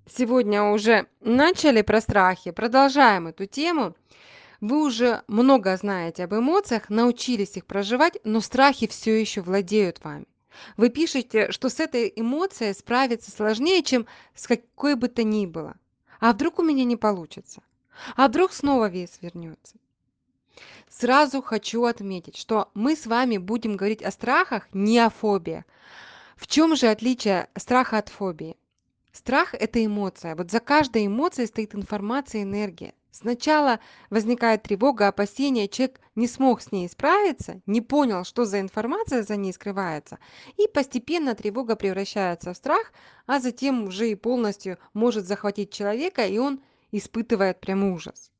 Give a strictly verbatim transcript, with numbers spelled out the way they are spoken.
Сегодня уже начали про страхи, продолжаем эту тему. Вы уже много знаете об эмоциях, научились их проживать, но страхи все еще владеют вами. Вы пишете, что с этой эмоцией справиться сложнее, чем с какой бы то ни было. А вдруг у меня не получится? А вдруг снова вес вернется? Сразу хочу отметить, что мы с вами будем говорить о страхах, не о фобиях. В чем же отличие страха от фобии? Страх– это эмоция. Вот за каждой эмоцией стоит информация, энергия. Сначала возникает тревога, опасение, человек не смог с ней справиться, не понял, что за информация за ней скрывается, и постепенно тревога превращается в страх, а затем уже и полностью может захватить человека, и он испытывает прям ужас.